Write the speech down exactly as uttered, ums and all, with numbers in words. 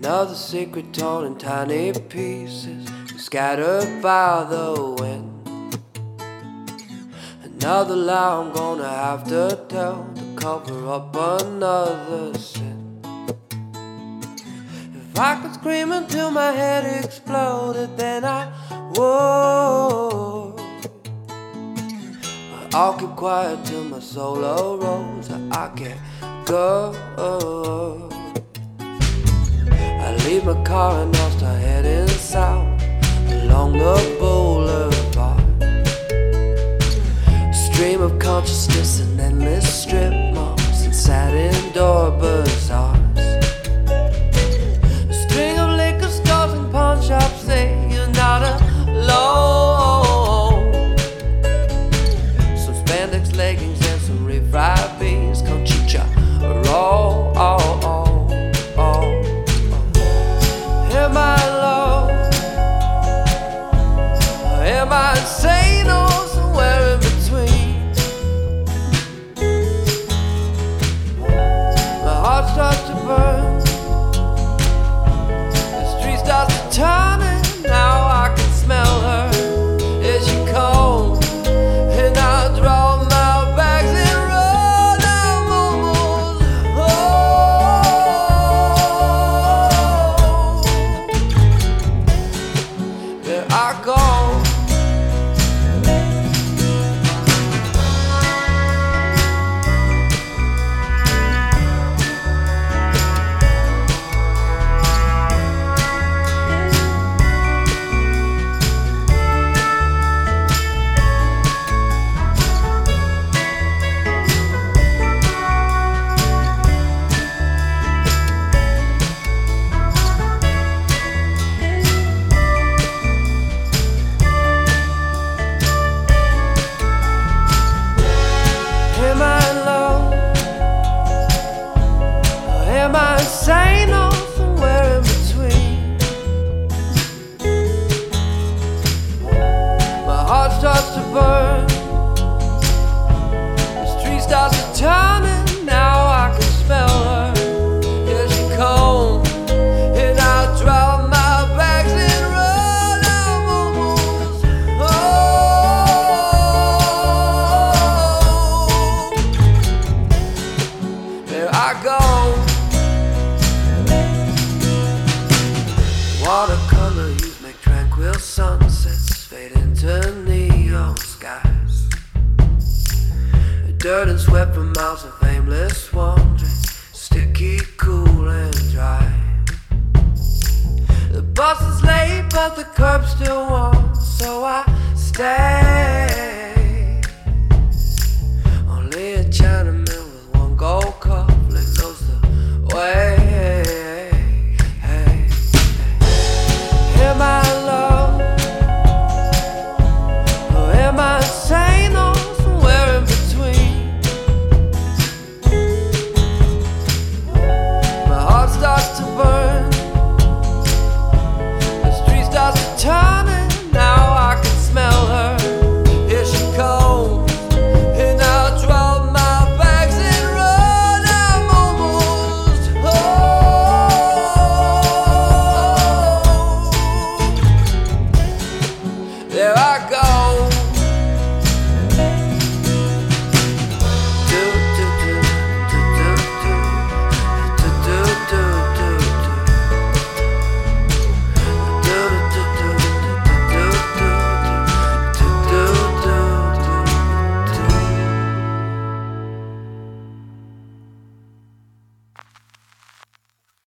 Another secret torn in tiny pieces, scattered by the wind. Another lie I'm gonna have to tell to cover up another sin. If I could scream until my head exploded, then I would. But I'll keep quiet till my soul arose. I can't go. I leave my car and I'll start heading south along the boulevard. A stream of consciousness and endless strip malls and satin door bazaars. A string of liquor stores and pawn shops say you're not alone. Some spandex leggings and some refried beans, conchicha, roll. Oh, oh, oh. Am I alone? Or am I insane or somewhere in between? My heart starts to burn, the street starts to turn, and now I can smell her as she comes, and I draw my bags and run out almost. Oh, there I go. Am I alone? Or am I insane or somewhere in between? My heart starts to burn, the street starts to turn, and now I can smell her. Here she comes, and I drop my bags and run out almost. Oh, there I go. Watercolor hues make tranquil sunsets fade into neon skies. Dirt and sweat from miles of aimless wandering, sticky, cool and dry. The bus is late but the curb's still warm, so I stay. Only a Chinaman with one gold cup knows the way. Am I alone? Or am I insane or somewhere in between? My heart starts to burn, the street starts to turn, and now I can smell her. Here she comes, and I'll drop my bags and run out almost. Oh, there I go.